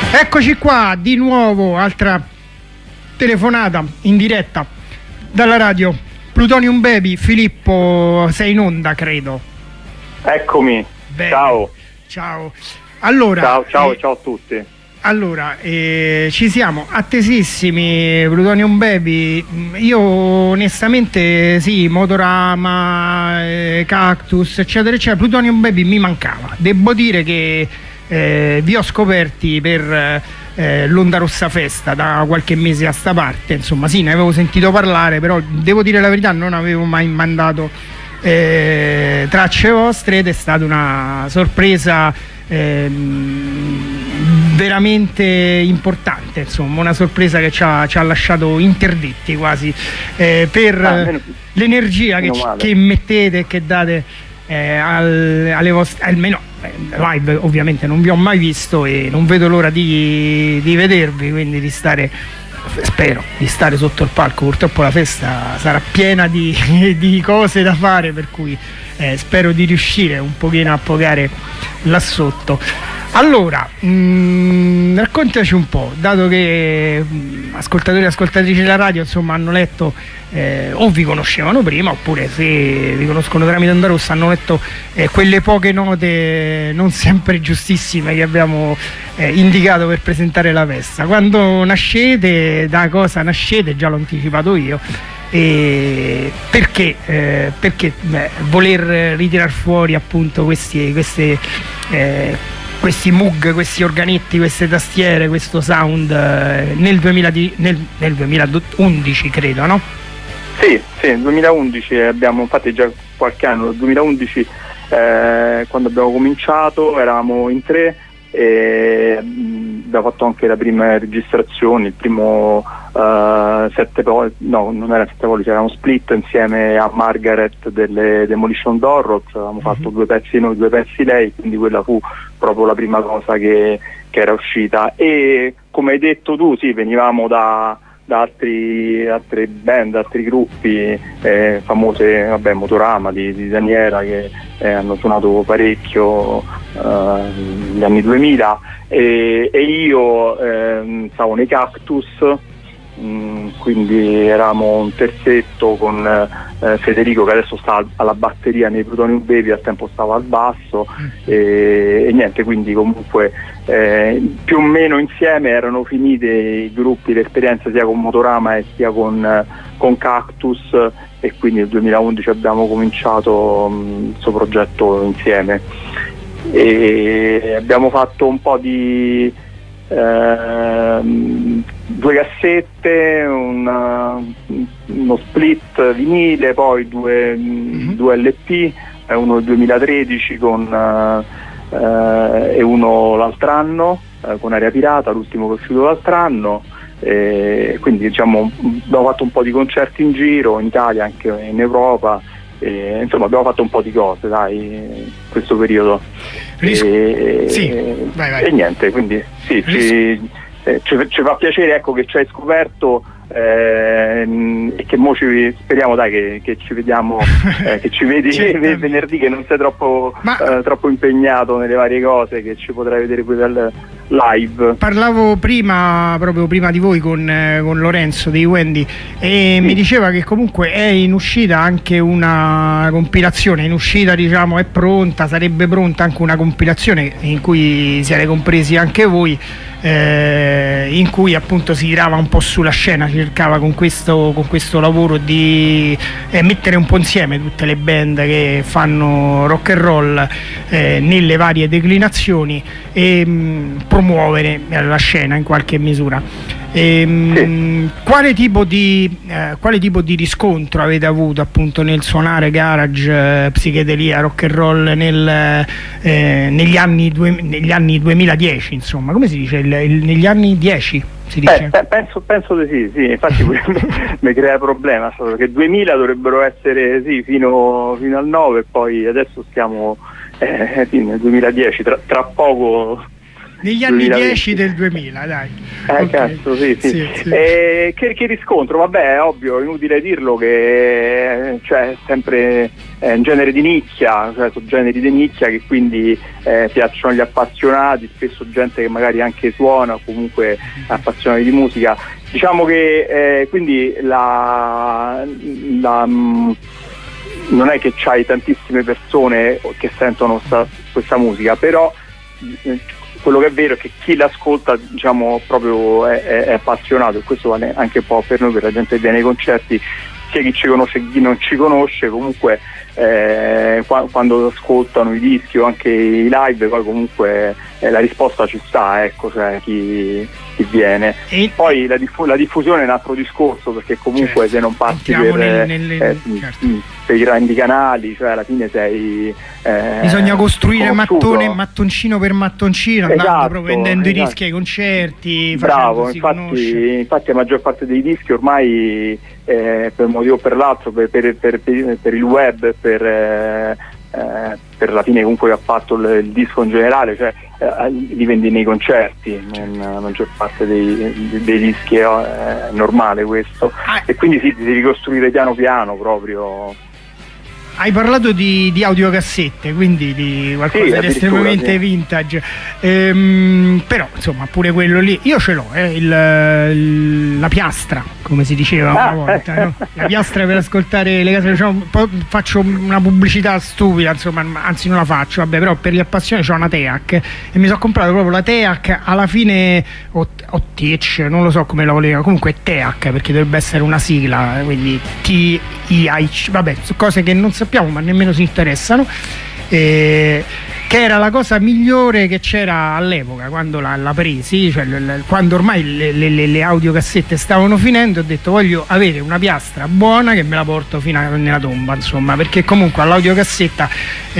Eccoci qua di nuovo, altra telefonata in diretta dalla radio Plutonium Baby. Filippo, sei in onda, credo. Eccomi. Bene. Ciao. Allora, ciao a tutti. Allora, ci siamo attesissimi, Plutonium Baby. Io onestamente sì, Motorama, Cactus, eccetera eccetera, Plutonium Baby mi mancava. Devo dire che vi ho scoperti per l'Onda Rossa Festa da qualche mese a sta parte. Insomma sì, ne avevo sentito parlare, però devo dire la verità, non avevo mai mandato tracce vostre ed è stata una sorpresa veramente importante, insomma una sorpresa che ci ha lasciato interdetti quasi per l'energia che mettete e che date alle vostre, almeno live. Ovviamente non vi ho mai visto e non vedo l'ora di vedervi, quindi spero di stare sotto il palco. Purtroppo la festa sarà piena di cose da fare, per cui spero di riuscire un pochino a pogare là sotto. Allora, raccontaci un po', dato che ascoltatori e ascoltatrici della radio insomma hanno letto o vi conoscevano prima, oppure se vi conoscono tramite Onda Rossa hanno letto quelle poche note non sempre giustissime che abbiamo indicato per presentare la festa. Quando nascete, da cosa nascete, già l'ho anticipato io, e perché voler ritire fuori appunto questi Moog, questi organetti, queste tastiere, questo sound nel 2011 credo, no? Sì, nel 2011 abbiamo, infatti già qualche anno, nel 2011 quando abbiamo cominciato eravamo in 3 e abbiamo fatto anche la prima registrazione, il primo 7 pollici, no, non era 7 pollici, eravamo split insieme a Margaret delle Demolition Dorrots, avevamo fatto 2 pezzi noi, 2 pezzi lei, quindi quella fu proprio la prima cosa che era uscita. E come hai detto tu, sì, venivamo da altre band, altri gruppi famose, vabbè, Motorama di Daniela, che hanno suonato parecchio negli anni 2000, e io stavo nei Cactus, quindi eravamo un terzetto con Federico, che adesso sta alla batteria nei Plutonium Baby, al tempo stava al basso, e niente, quindi comunque più o meno insieme erano finite i gruppi, l'esperienza sia con Motorama e sia con Cactus, e quindi nel 2011 abbiamo cominciato questo progetto insieme e abbiamo fatto un po' di 2 cassette, uno split vinile, poi 2 LP, uno del 2013 e uno l'altro anno con Aria Pirata, l'ultimo che è uscito l'altro anno, quindi diciamo abbiamo fatto un po' di concerti in giro, in Italia, anche in Europa, insomma abbiamo fatto un po' di cose, dai, in questo periodo. Vai. E niente, quindi sì, ci fa piacere, ecco, che ci hai scoperto e che mo speriamo, dai, che ci vediamo, che ci vedi venerdì, che non sei troppo impegnato nelle varie cose, che ci potrai vedere poi dal live. Parlavo proprio prima di voi con Lorenzo dei Wendy, e mi diceva che comunque è in uscita anche una compilazione, diciamo è pronta, sarebbe pronta anche una compilazione in cui siete compresi anche voi, in cui appunto si tirava un po' sulla scena, cercava con questo lavoro di mettere un po' insieme tutte le band che fanno rock and roll nelle varie declinazioni e promuovere la scena in qualche misura. Quale tipo di riscontro avete avuto appunto nel suonare garage, psichedelia, rock and roll negli anni 2010, insomma, come si dice, negli anni 10 si dice? Penso di sì, infatti mi crea problema, perché 2000 dovrebbero essere fino al 9, e poi adesso stiamo nel 2010, tra poco negli anni 10 del 2000, dai. Okay. Cazzo, sì. Che riscontro? Vabbè, è ovvio, è inutile dirlo che c'è sempre un genere di nicchia, cioè sono generi di nicchia che quindi piacciono agli appassionati, spesso gente che magari anche suona o comunque appassionati di musica. Diciamo che quindi non è che c'hai tantissime persone che sentono questa musica, però quello che è vero è che chi l'ascolta, diciamo, proprio è appassionato, e questo vale anche un po' per noi, per la gente che viene ai concerti, sia chi ci conosce che chi non ci conosce. Comunque quando ascoltano i dischi o anche i live, poi comunque la risposta ci sta, ecco, cioè chi viene. E poi la diffusione è un altro discorso, perché comunque se non passi per i grandi canali, cioè alla fine sei bisogna costruire mattoncino per mattoncino, andando proprio vendendo i dischi ai concerti. Bravo, infatti la maggior parte dei dischi ormai per un motivo o per l'altro, per il web, per la fine comunque ha fatto il disco in generale, cioè li vendi nei concerti, nella maggior parte dei dischi è normale questo, e quindi sì, devi costruire piano piano proprio. Hai parlato di audiocassette, quindi di qualcosa di estremamente vintage, però insomma pure quello lì, io ce l'ho, la piastra, come si diceva una volta, no? La piastra per ascoltare le case, diciamo, poi faccio una pubblicità stupida, insomma, anzi non la faccio, vabbè, però per gli appassionati c'ho una Teac e mi sono comprato proprio la Teac, alla fine o Teach, non lo so come la voleva, comunque è Teac perché dovrebbe essere una sigla, quindi TIH, vabbè, cose che non sappiamo ma nemmeno si interessano, che era la cosa migliore che c'era all'epoca quando la presi, cioè quando ormai le audiocassette stavano finendo, ho detto voglio avere una piastra buona che me la porto fino nella tomba, insomma, perché comunque all'audiocassetta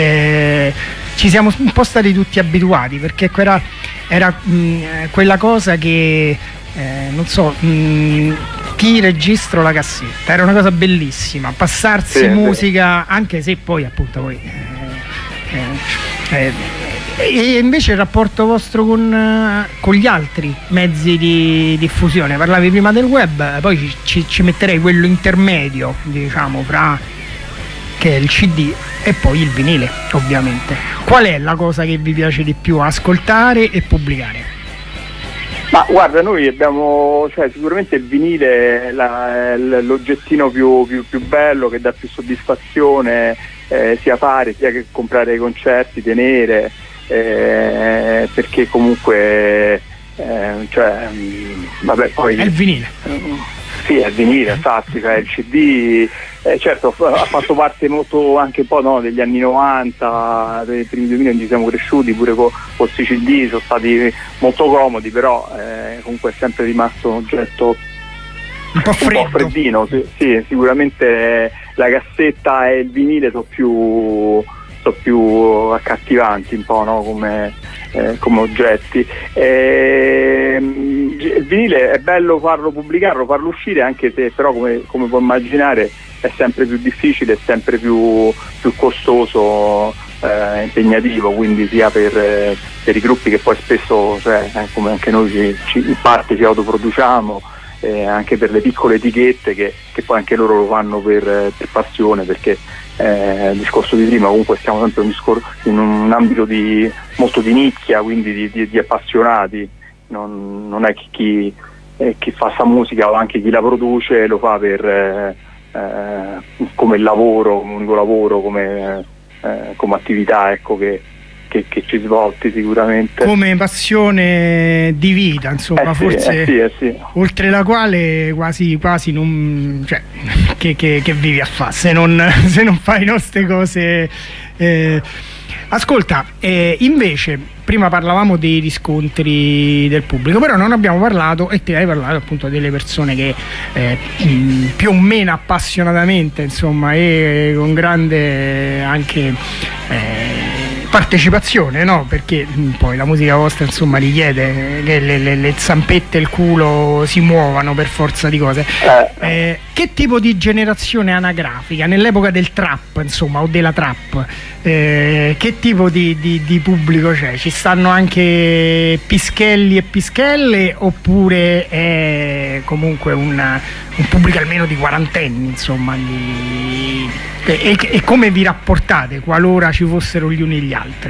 ci siamo un po' stati tutti abituati, perché era quella cosa che non so, ti registro la cassetta, era una cosa bellissima, passarsi musica, anche se poi appunto e invece il rapporto vostro con gli altri mezzi di diffusione, parlavi prima del web, poi ci metterei quello intermedio, diciamo, fra che è il CD e poi il vinile, ovviamente. Qual è la cosa che vi piace di più ascoltare e pubblicare? Ma guarda, noi abbiamo, cioè, sicuramente il vinile è l'oggettino più bello, che dà più soddisfazione, sia fare sia che comprare ai concerti, tenere, perché comunque cioè, vabbè, poi è il vinile. Sì, è il vinile, infatti, cioè il CD certo ha fatto parte molto anche un po', no, degli anni 90, dei primi 2000, quindi siamo cresciuti pure con questi CD, sono stati molto comodi, però comunque è sempre rimasto un oggetto un po' freddino. Sì, sicuramente la cassetta e il vinile sono più accattivanti un po', no? come oggetti. Il vinile è bello farlo pubblicarlo, farlo uscire, anche se però come puoi immaginare è sempre più difficile, è sempre più costoso, impegnativo, quindi sia per i gruppi che poi spesso, cioè, come anche noi in parte ci autoproduciamo, anche per le piccole etichette che poi anche loro lo fanno per passione, perché il discorso di prima, comunque stiamo sempre in un ambito molto di nicchia, quindi di appassionati, non è chi fa sta musica o anche chi la produce lo fa per come lavoro, come unico lavoro, come attività, ecco, che ci svolti sicuramente come passione di vita, insomma, forse sì. Oltre la quale quasi non, cioè, che vivi a fare se non fai nostre cose. Ascolta, invece prima parlavamo dei riscontri del pubblico, però non abbiamo parlato, e te hai parlato appunto delle persone che più o meno appassionatamente, insomma, e con grande anche partecipazione, no? Perché poi la musica vostra, insomma, richiede che le zampette e il culo si muovano per forza di cose, che tipo di generazione anagrafica nell'epoca del trap, insomma, o della trap, che tipo di pubblico c'è? Ci stanno anche pischelli e pischelle, oppure è comunque un pubblico almeno di quarantenni, insomma, e come vi rapportate qualora ci fossero gli uni e gli altri?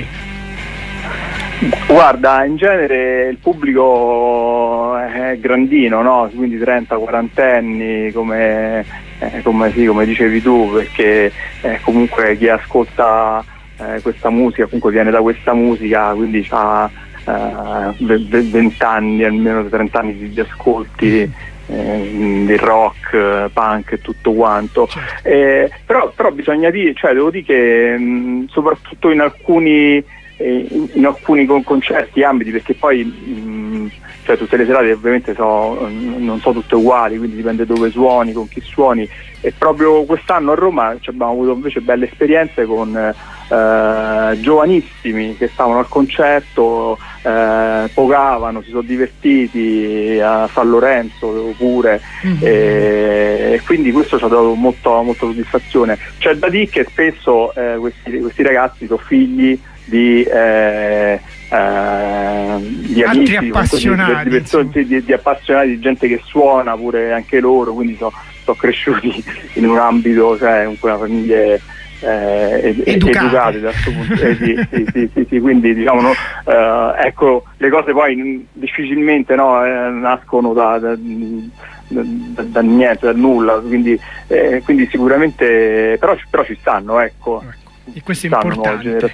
Guarda, in genere il pubblico è grandino, no? Quindi 30-40 anni, come dicevi tu, perché comunque chi ascolta questa musica comunque viene da questa musica, quindi ha 20 anni, almeno 30 anni di ascolti del rock, punk e tutto quanto. Però bisogna dire, cioè devo dire che soprattutto in alcuni concerti, ambiti, perché poi cioè tutte le serate ovviamente non sono tutte uguali, quindi dipende dove suoni, con chi suoni, e proprio quest'anno a Roma abbiamo avuto invece belle esperienze con giovanissimi che stavano al concerto, pogavano, si sono divertiti a San Lorenzo pure, e quindi questo ci ha dato molta soddisfazione. C'è da dire che spesso questi ragazzi sono figli di amici, appassionati, di appassionati, di gente che suona pure anche loro, quindi sono cresciuti in un ambito, cioè una famiglia educate da questo punto sì, quindi diciamo ecco, le cose poi difficilmente nascono da niente, da nulla, quindi sicuramente però ci stanno, ecco. E questo è importante,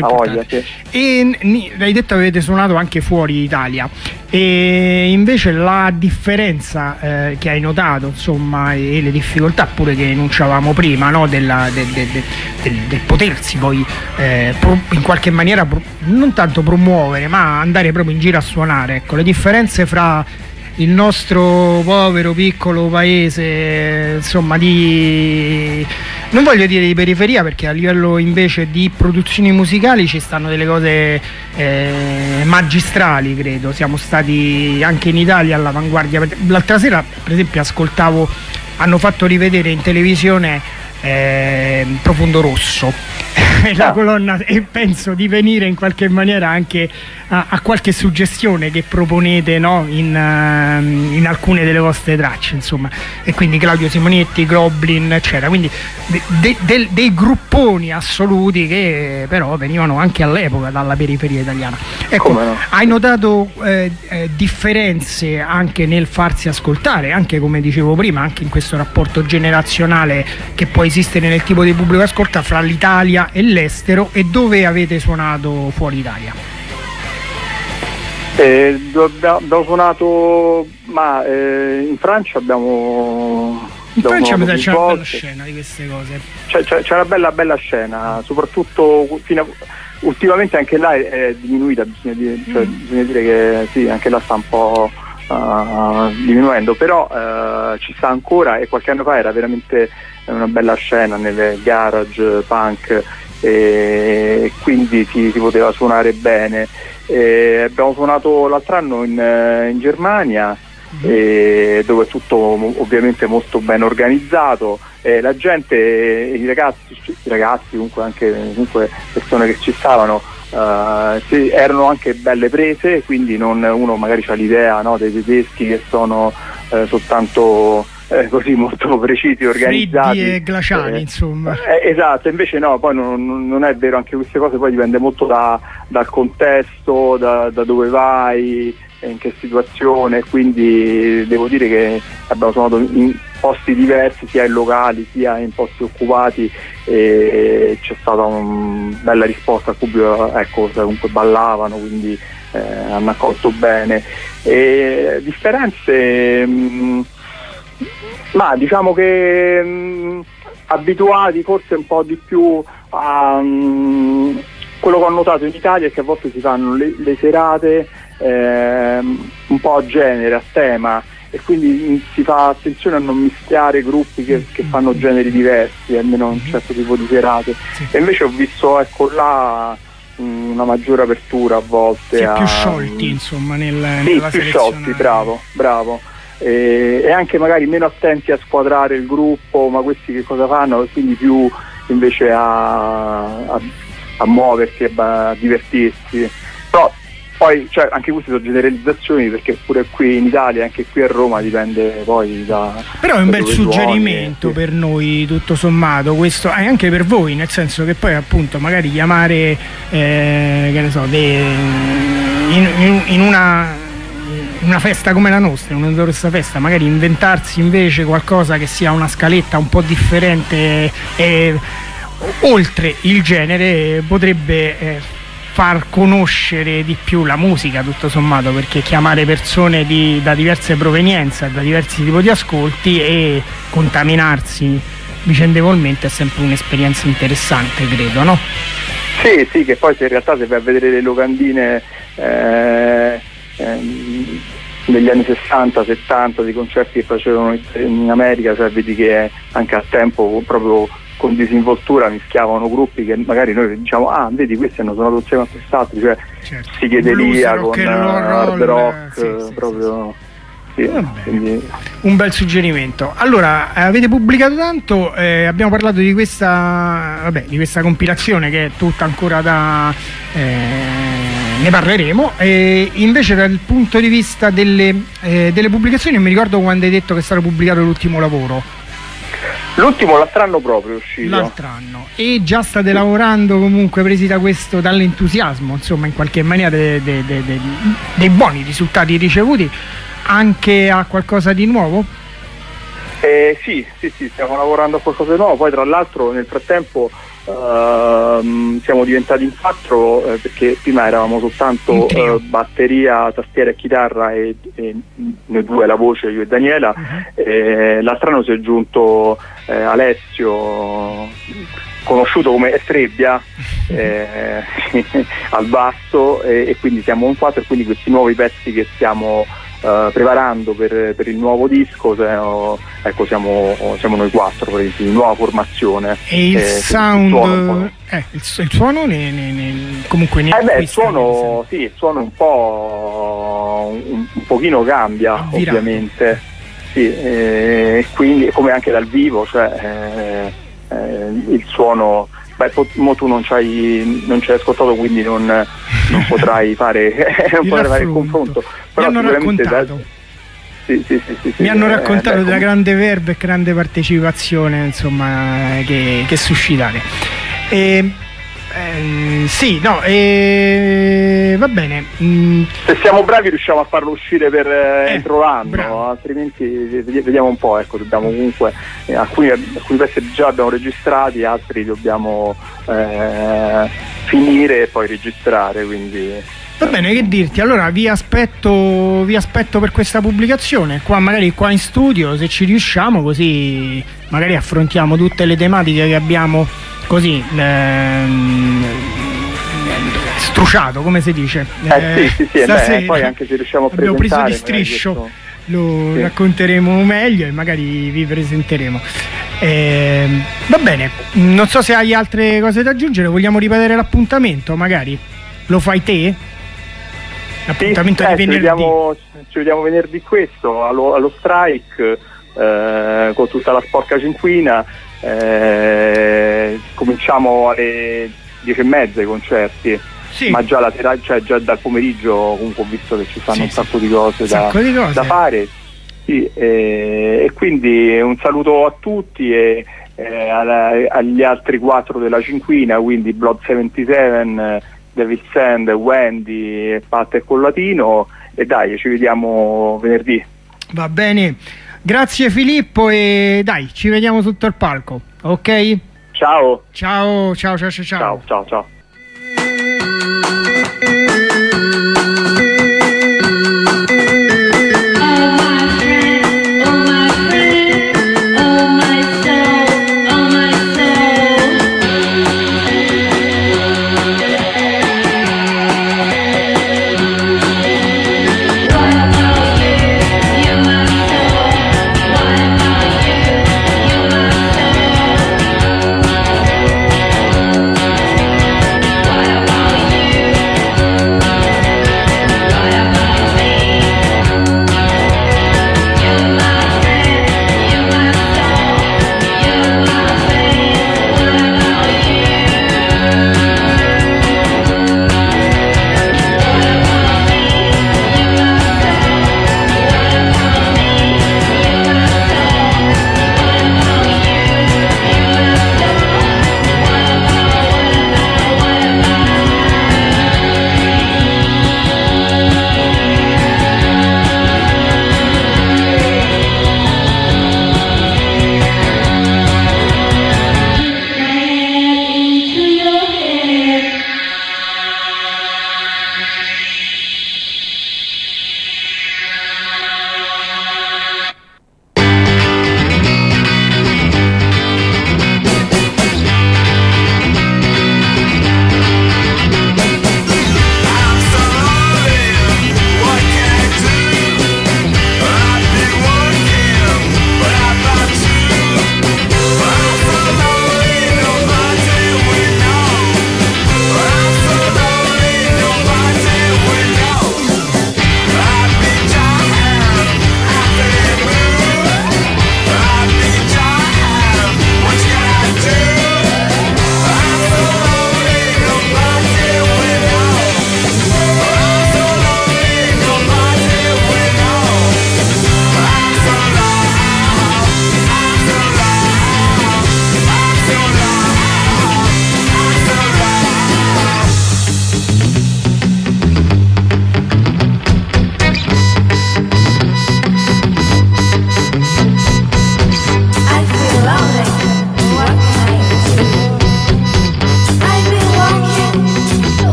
E hai detto che avete suonato anche fuori Italia, e invece la differenza che hai notato, insomma, e le difficoltà pure che enunciavamo prima, no? del potersi poi in qualche maniera non tanto promuovere, ma andare proprio in giro a suonare, ecco, le differenze fra il nostro povero piccolo paese, insomma, non voglio dire di periferia, perché a livello invece di produzioni musicali ci stanno delle cose magistrali, credo. Siamo stati anche in Italia all'avanguardia. L'altra sera, per esempio, hanno fatto rivedere in televisione Profondo Rosso, la colonna, e penso di venire in qualche maniera anche a qualche suggestione che proponete, no? in alcune delle vostre tracce, insomma, e quindi Claudio Simonetti, Goblin, eccetera, quindi dei grupponi assoluti che però venivano anche all'epoca dalla periferia italiana. Ecco, no? Hai notato differenze anche nel farsi ascoltare, anche come dicevo prima, anche in questo rapporto generazionale che può esistere nel tipo di pubblico ascolta fra l'Italia e l'estero, e dove avete suonato fuori Italia? Abbiamo suonato, ma in Francia abbiamo... In Francia c'è una bella scena di queste cose. C'è una bella scena, soprattutto ultimamente anche là è diminuita, bisogna dire che sì, anche là sta un po' diminuendo, però ci sta ancora, e qualche anno fa era veramente una bella scena nelle garage punk, e quindi si poteva suonare bene. Abbiamo suonato l'altro anno in Germania, dove è tutto ovviamente molto ben organizzato, la gente, i ragazzi comunque anche persone che ci stavano, erano anche belle prese, quindi uno magari ha l'idea, no, dei tedeschi che sono soltanto così molto precisi, organizzati, freddi e glaciali, insomma. Esatto, invece no, poi non è vero, anche queste cose poi dipende molto dal contesto, da dove vai, in che situazione, quindi devo dire che abbiamo suonato in posti diversi, sia in locali sia in posti occupati, e c'è stata una bella risposta al pubblico, ecco, comunque ballavano, quindi hanno accolto bene. E differenze, ma diciamo che abituati forse un po' di più a quello che ho notato in Italia è che a volte si fanno le serate un po' a genere, a tema, e quindi si fa attenzione a non mischiare gruppi che fanno generi diversi, almeno un certo tipo di serate. E invece ho visto, ecco, là una maggiore apertura a volte, più sciolti, insomma, nella più sciolti, bravo. e anche magari meno attenti a squadrare il gruppo, ma questi che cosa fanno, e quindi più invece a muoversi, a divertirsi. Però poi anche queste sono generalizzazioni, perché pure qui in Italia, anche qui a Roma, dipende poi da... Però è un bel suggerimento per noi, tutto sommato, questo è anche per voi, nel senso che poi appunto magari chiamare che ne so, in una festa come la nostra, in una grossa festa, magari inventarsi invece qualcosa che sia una scaletta un po' differente oltre il genere, potrebbe far conoscere di più la musica, tutto sommato, perché chiamare persone da diverse provenienze, da diversi tipi di ascolti e contaminarsi vicendevolmente è sempre un'esperienza interessante, credo, no? Sì, che poi in realtà se vai a vedere le locandine negli anni 60-70 di concerti che facevano in America, vedi che anche al tempo proprio con disinvoltura mischiavano gruppi che magari noi diciamo vedi, questi hanno suonato insieme a quest'altro, certo. Psichedelia con hard rock, proprio sì, quindi... Un bel suggerimento. Allora, avete pubblicato tanto, abbiamo parlato di questa compilazione che è tutta ancora ne parleremo, invece dal punto di vista delle pubblicazioni, mi ricordo quando hai detto che è stato pubblicato l'ultimo lavoro. L'ultimo l'altro anno proprio è uscito. L'altro anno. E già state lavorando comunque, presi dall'entusiasmo, insomma, in qualche maniera dei buoni risultati ricevuti, anche a qualcosa di nuovo? Sì, stiamo lavorando a qualcosa di nuovo. Poi tra l'altro nel frattempo siamo diventati in 4, perché prima eravamo soltanto batteria, tastiera e chitarra e noi due, la voce, io e Daniela. L'altro anno si è aggiunto Alessio, conosciuto come Estrebbia, al basso, e quindi siamo in 4, e quindi questi nuovi pezzi che stiamo preparando per il nuovo disco, siamo noi 4, di nuova formazione. E il sound, il suono comunque il suono un po' un pochino cambia, ovviamente, sì, quindi come anche dal vivo, il suono. Tu non ci hai ascoltato, quindi non potrai fare il confronto. Però mi hanno raccontato, mi hanno raccontato della grande verve e grande partecipazione, insomma, che suscitate. Va bene. Se siamo bravi riusciamo a farlo uscire per entro l'anno, altrimenti vediamo un po', dobbiamo comunque alcuni pezzi già abbiamo registrati, altri dobbiamo finire e poi registrare, quindi va bene, che dirti, allora vi aspetto per questa pubblicazione magari qua in studio, se ci riusciamo, così magari affrontiamo tutte le tematiche che abbiamo così struciato, come si dice, poi anche se riusciamo a abbiamo preso di striscio, racconteremo meglio e magari vi presenteremo. Va bene, non so se hai altre cose da aggiungere. Vogliamo ripetere l'appuntamento? Magari lo fai te? L'appuntamento di venerdì. Ci vediamo venerdì allo Strike, con tutta la sporca cinquina. Cominciamo alle 10:30 i concerti, ma già la sera, già dal pomeriggio comunque ho visto che ci stanno un sacco di cose da fare, e quindi un saluto a tutti e agli altri 4 della cinquina, quindi Blood 77, David Sand, Wendy, Pat e Collatino, e dai, ci vediamo venerdì. Va bene, grazie Filippo, e dai, ci vediamo sotto il palco, ok? Ciao. Ciao. Ciao.